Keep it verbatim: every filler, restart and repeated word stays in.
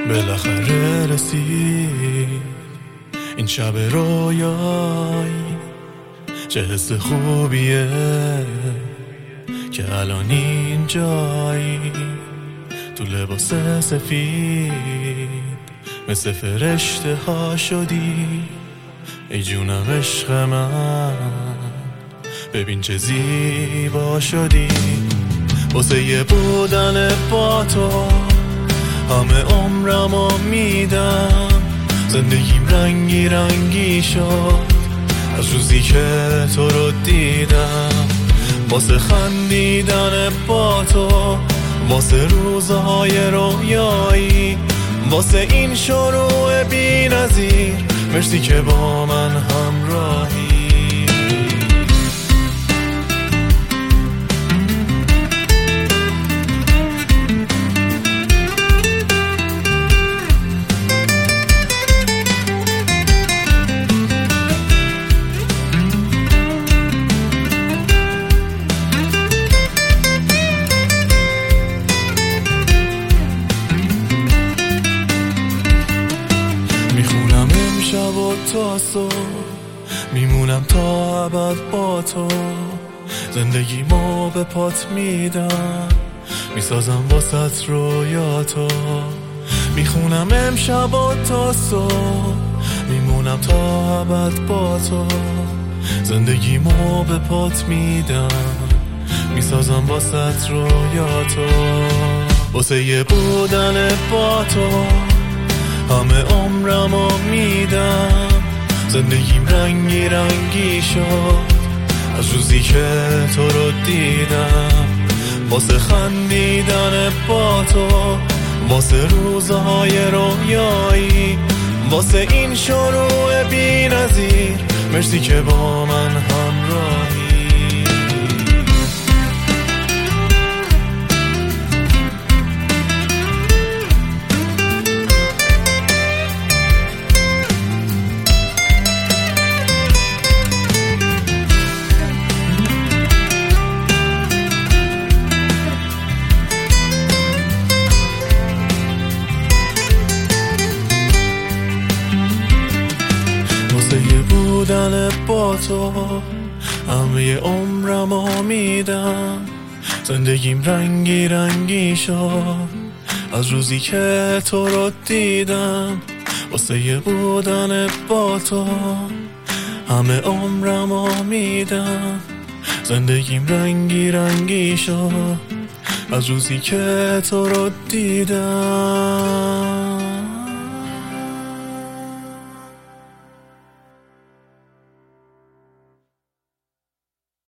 بالاخره رسید این شب رویایی، چه حس خوبیه که الان اینجایی، تو لباس سفید مثل فرشته ها شدی. ای جونم عشق من، ببین چه زیبا شدی. واسه یه بودن با تو همه عمرمو میدم. زندگیم رنگی رنگی شد از روزی که تو رو دیدم. واسه خندیدن با تو، واسه روزهای رویایی، واسه این شروع بی نظیر، مرسی که با من همراهی. میخونم امشب و تا صبح، میمونم تا ابد با تو. زندگیمو به پات میدم، میسازم واسط رویاتو. میخونم امشب و تا صبح، میمونم تا ابد با تو. زندگیمو به پات میدم، میسازم واسط رویاتو. واسه یه بودن با تو همه عمرمو میدم. زندگیم رنگی رنگی شد از روزی که تو رو دیدم. واسه خندیدن با تو، واسه روزهای رویایی، واسه این شروع بی نظیر، مرسی که با من همراهی. بودن با تو همه عمرمو میدم. زندگیم رنگی رنگی شد از روزی که تو رو دیدم. واسه بودن با تو همه عمرمو میدم. زندگیم رنگی رنگی شد از روزی که تو رو دیدم.